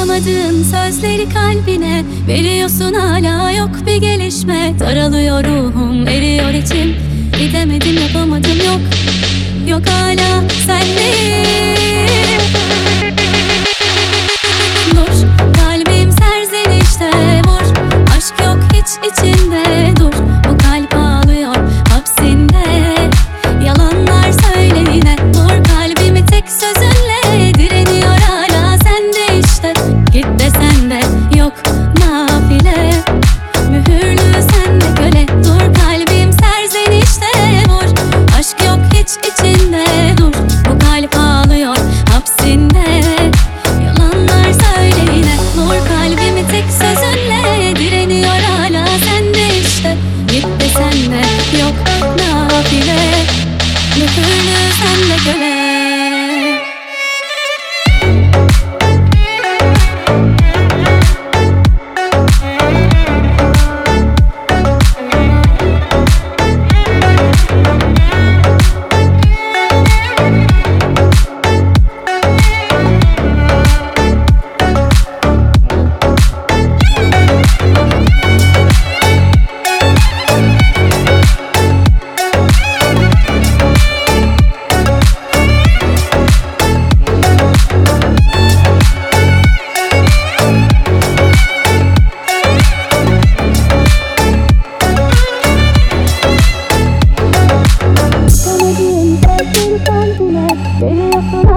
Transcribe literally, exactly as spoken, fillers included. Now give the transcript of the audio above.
Yazamadığın sözleri kalbine veriyorsun, hala yok bir gelişme. Daralıyor ruhum, eriyor içim, gidemedim yapamadım, yok yok hala sendeyim. Dur, kalbim serzenişte, vur, aşk yok hiç içinde. Dur, bu kalp ağlıyor hapsinde, yalanlar söyle yine. Vur kalbimi tek sözünle, direniyor hala sende işte. Git desen de yok nafile, mühürlü sende köle. Dur kalbim serzenişte, vur, aşk yok hiç içinde. Dur, bu kalp ağlıyor hapsinde, yalanlar söyle yine. Vur kalbimi tek sözünle, direniyor hala sende işte. Git desen de yok nafile, mühürlü sende köle. Veriyorsun